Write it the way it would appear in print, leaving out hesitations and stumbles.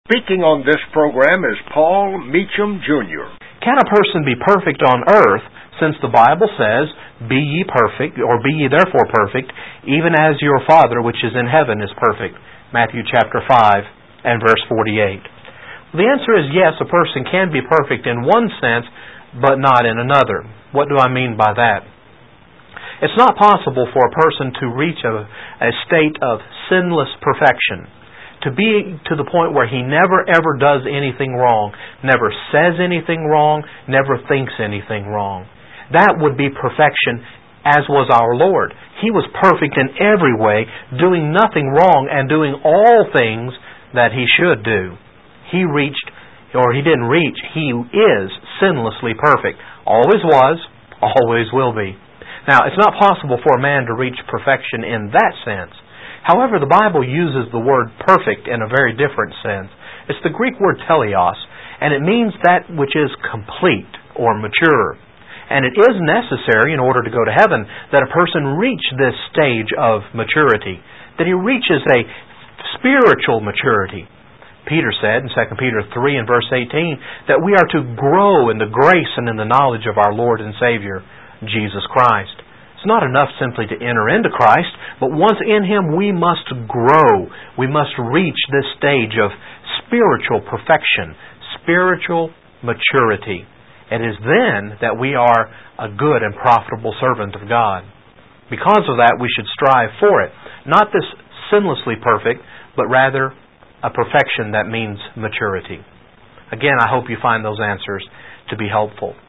Speaking on this program is Paul Meacham, Jr. Can a person be perfect on earth, since the Bible says, "Be ye perfect," or "Be ye therefore perfect, even as your Father which is in heaven is perfect"? Matthew chapter 5 and verse 48. The answer is yes, a person can be perfect in one sense, but not in another. What do I mean by that? It's not possible for a person to reach a state of sinless perfection, to be to the point where he never ever does anything wrong, never says anything wrong, never thinks anything wrong. That would be perfection, as was our Lord. He was perfect in every way, doing nothing wrong and doing all things that He should do. He didn't reach, He is sinlessly perfect. Always was, always will be. Now, it's not possible for a man to reach perfection in that sense. However, the Bible uses the word perfect in a very different sense. It's the Greek word teleos, and it means that which is complete or mature. And it is necessary, in order to go to heaven, that a person reach this stage of maturity, that he reaches a spiritual maturity. Peter said in 2 Peter 3 and verse 18 that we are to grow in the grace and in the knowledge of our Lord and Savior, Jesus Christ. It's not enough simply to enter into Christ, but once in Him we must grow. We must reach this stage of spiritual perfection, spiritual maturity. It is then that we are a good and profitable servant of God. Because of that, we should strive for it. Not this sinlessly perfect, but rather a perfection that means maturity. Again, I hope you find those answers to be helpful.